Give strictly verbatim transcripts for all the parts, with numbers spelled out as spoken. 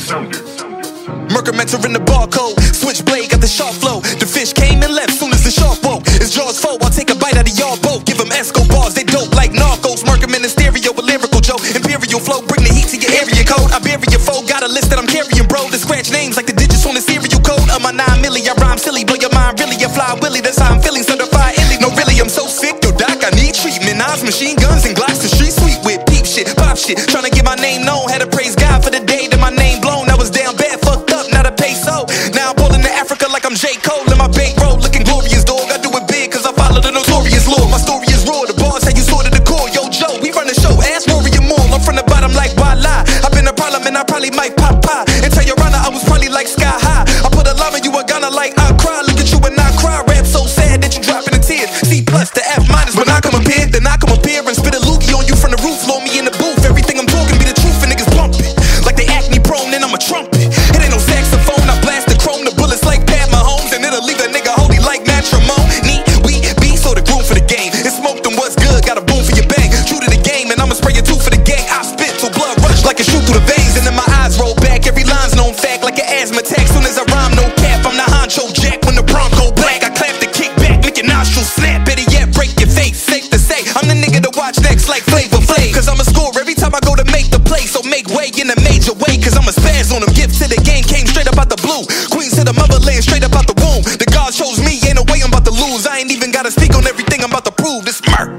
Mercamentor in the barcode, switchblade got the sharp flow. The fish came and left soon as the shark woke. It's Jaws foe, I'll take a bite out of y'all boat. Give them Escobars, they dope like narcos. Mercament in stereo, a lyrical joke. Imperial flow, bring the heat to your area code. I bury your foe, got a list that I'm carrying, bro. To scratch names like the digits on the serial code of my nine milli. I rhyme silly, blow your mind really. I fly willy, that's how I'm feeling, certified illy. No really, I'm so sick, yo doc, I need treatment. Eyes, machine guns, and Glocks, the street sweet with peep shit, pop shit. Tryna get my name known, had to praise God for the day that my name blown. I was down bad, fucked up, not a peso. Now I'm pulling to Africa like I'm J. Cole. In my bankroll, looking glorious, dog. I do it big cause I follow the notorious law. My story is raw, the bars how you sort of the core. Yo, Joe, we run the show, ask Warrior Moore. I'm from the bottom like Walla. I've been a problem and I probably might pop pie. And tell your runner I was probably like sky high. I put a love in you, a gunner like I cry. Look at you and I cry. Rap so sad that you dropping the tears. C plus to F minus. When I come up here, then I come up here and spit a loogie on you from the roof. Load me in the booth. Everything I'm talking be the truth and niggas bump it. Like they acne prone, then I'm a trumpet. It ain't no saxophone, I blast the chrome. The bullets like Pat Mahomes, and it'll leave a nigga holy like matrimony. We be so the groom for the game. It's smoked and what's good, got a boom for your bang. True to the game, and I'ma spray you two for the gang. I spit till blood rush like a shoot through the veins, and then my eyes roll back. Every line's known fact, like an asthma attack. Soon as I rhyme, no cap. I'm the honcho jack when the prom go black. I clap the kick back, make your nostrils snap. Better yet, break your face. Safe to say, I'm the nigga to watch next like Flavor Flav. Cause I'm a score every time I go to make the play. So make way in a major way, cause I'm a spaz on them. Gifts to the game came straight up out the blue. Queens to the motherland, straight up out the womb. The God chose me, ain't no way I'm about to lose. I ain't even gotta speak on everything I'm about to prove. This murk.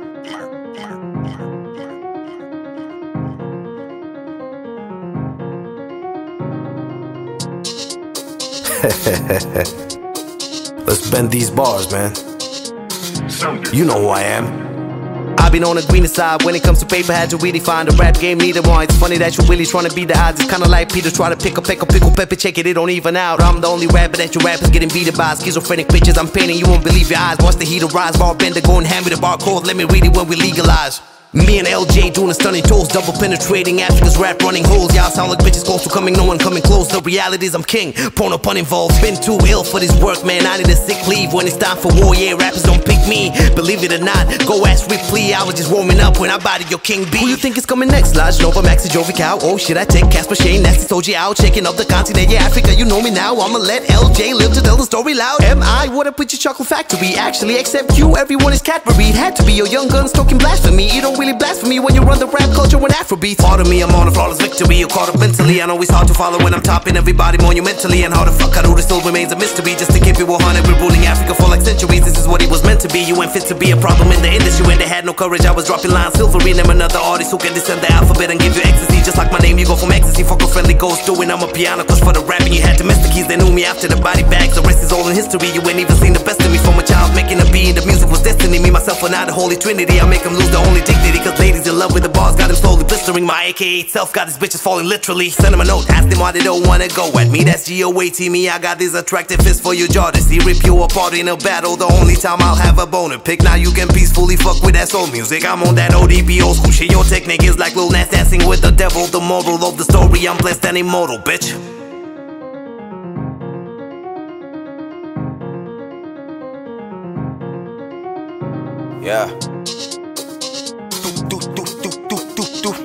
Let's bend these bars, man. You know who I am. I've been on the greener side when it comes to paper, had to really find a rap game neither one. It's funny that you really tryna beat the odds. It's kinda like Peter trying to pick a pickle, pickle, pepper, check it, it don't even out. I'm the only rapper that your rappers getting beat by. Schizophrenic pictures I'm painting, you won't believe your eyes. Watch the heat rise, bar bender, go and hand me the barcode. Let me read it when we legalize. Me and L J doing the stunning toes, double penetrating Africa's rap running holes. Y'all sound like bitches close to coming, no one coming close. The reality is I'm king, prone up uninvolved. Been too ill for this work, man, I need a sick leave. When it's time for war, yeah, rappers don't pick me. Believe it or not, go ask Rick Plea. I was just warming up when I bodied your King B. Who you think is coming next? Lodge Nova, Maxi, Jovi Cow. Oh shit, I take Casper Shane, Nasty, Soji out. Checking up the continent, yeah, Africa, you know me now. I'ma let L J live to tell the story loud. Am I what up with your chocolate factory? Actually, except you, everyone is Cadbury. It had to be your young guns talking blasphemy. You don't really blasphemy when you run the rap culture with Afrobeats. Part of me, I'm on a flawless victory. You're caught up mentally. I know it's hard to follow when I'm topping everybody monumentally. And how the fuck I do this still remains a mystery. Just to keep it one hundred, we're ruling Africa for like centuries. This is what it was meant to be. You ain't fit to be a problem in the industry. When they had no courage, I was dropping lines. Silvery, name another artist who can descend the alphabet and give you ecstasy. Just like my name, you go from ecstasy. Fuck a friendly ghost doing. I'm a piano, cause for the rapping you had to miss the keys. They knew me after the body bags. The rest is all in history. You ain't even seen the best of me from a child making a beat. The music was destiny. Me, myself, and I, the holy trinity. I make them lose the only dignity. Cause ladies in love with the bars, got him slowly blistering. My A K A self got his bitches falling literally. Send him a note, ask them why they don't wanna go at me. That's G O A T me. I got this attractive fist for your jaw to see. Rip you apart in a battle. The only time I'll have a boner pick. Now you can peacefully fuck with that soul music. I'm on that O D B old school shit. Your technique is like Lil Nas dancing with the devil. The moral of the story, I'm blessed and immortal, bitch. Yeah. Do, do, do, do, do, do, do.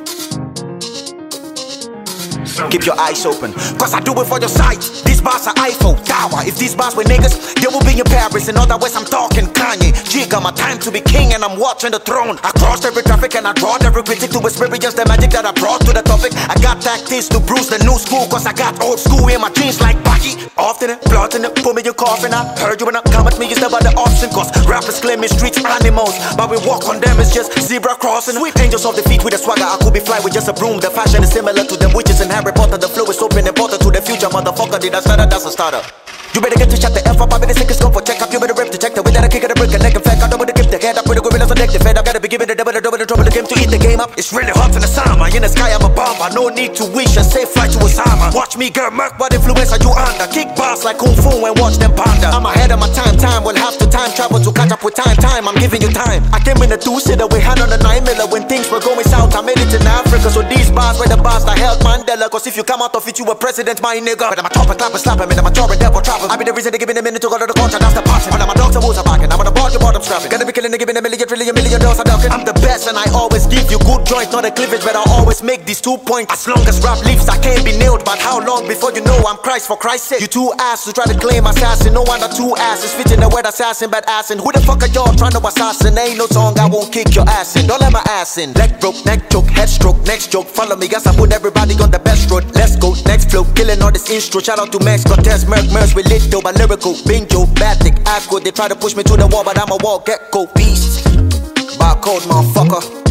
Keep your eyes open, cause I do it for your sight. These bars are Eiffel Tower. If these bars were niggas, they will be in Paris. In other words, I'm talking Kanye. Jigga, my time to be king and I'm watching the throne. I crossed every traffic and I brought every critic to experience the magic that I brought to the topic. I got tactics to bruise the new school, cause I got old school in my jeans like Baki. Often it, plotting it, put me your coffin. I heard you when I come at me, you never the option. Cause rappers claim me streets animals, but we walk on them, it's just zebra crossing. Sweet angels off the feet with a swagger, I could be fly with just a broom. The fashion is similar to them witches in Harry Potter. The flow is open and portal to the future, motherfucker. Did I start it? That's a starter. You better get to shut the F up, I better sick and scope for check up. You better rip the check the way that I kick it, a brick and leg and flag. I don't want to give the head up with the gorillas on deck. The fed, I gotta be giving the double, the double, the trouble, the game to eat the game up. It's really hot in the summer, in the sky I'm a bomber. No need to wish and say fly to Osama. Watch me get murk, what influence are you under? Kick bars like Kung Fu and watch them ponder. I'm ahead of my time, time will have to time travel to catch up with time, time. I'm giving you time. I came in a two-seater with hand on the nine miller when things were going south. I made it in Africa, so these bars were the bars that held Mandela. Cause if you come out of it, you a president, my nigga. But I'm a top and clap and slap him, and I'm a job and devil travel. I be the reason they give me the minute to go to the culture, that's the passion. But I'm a doctor who's a back and I'm on the board. your bottom scrapping. Gotta be killing and giving a million, trillion, million dollars a ducking. I'm the best and I always give you good joints, not a cleavage, but I always make these two points. As long as rap lives, I can't be nailed. But how long before you know I'm Christ, for Christ's sake? You two asses try to claim assassin. No wonder two asses fitting the word assassin, bad assassin. Who the fuck are y'all trying to assassin? Ain't no song I won't kick your ass in. Don't let my ass in. Leg broke, neck choke, head stroke, next joke. Follow me, guess I put everybody on the best road. Let's go, next flow, killing all this intro. Shout out to Max, Cortez, Merc, Merc, with lit though, but lyrical. Bingo, Batic, Asco. They try to push me to the wall, but I'm a wall, get go, beast. Barcode, motherfucker.